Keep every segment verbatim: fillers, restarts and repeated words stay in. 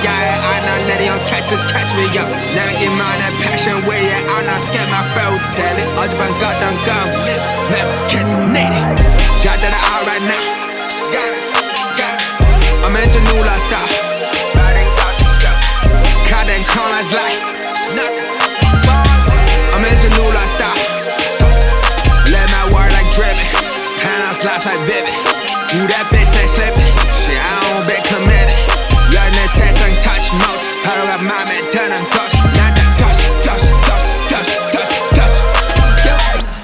yeah, I not letting your catches catch me, yo. Never get mine that passion way, yeah, I not scared my fellow tell it. All about God done gum, never can't donate it. Jot that out right now. Got it, got it. I'm into new lifestyle. Caught that corners like nothing. I'm into new lifestyle. Let my word like drippin'. Penthouse lights like vivid. You that bitch ain't slippin'. Shit, I don't be committed. Young nigga says untouched mouth. I don't got my man done untouched. Not that touch, touch, touch, touch, touch, touch. Skip.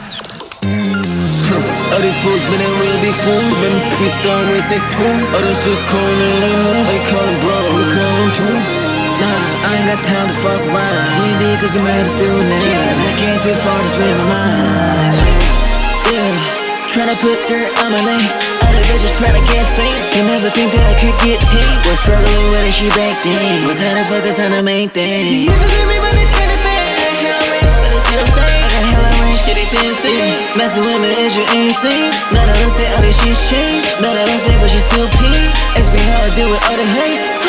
All these fools been in real big fools. Remember we start racing too. All them shits calling and they know. They callin' bro, we callin' too. Nah, I ain't got time to fuck around. D and D cause I'm mad still now. I can't too far to spend my mind. Yeah, tryna put dirt on my name. Other bitches tryna get fame. Can never think that I could get tamed. Was struggling with it, she back then. Was how to focus on the main thing. You used to do me but they turn it back. I got hella rich but it's still same. I got hella rich, shit it's insane. Messing with me is you insane. None of them say all this shit's changed. None of them say but she still pee. Ask me how I deal with all the hate.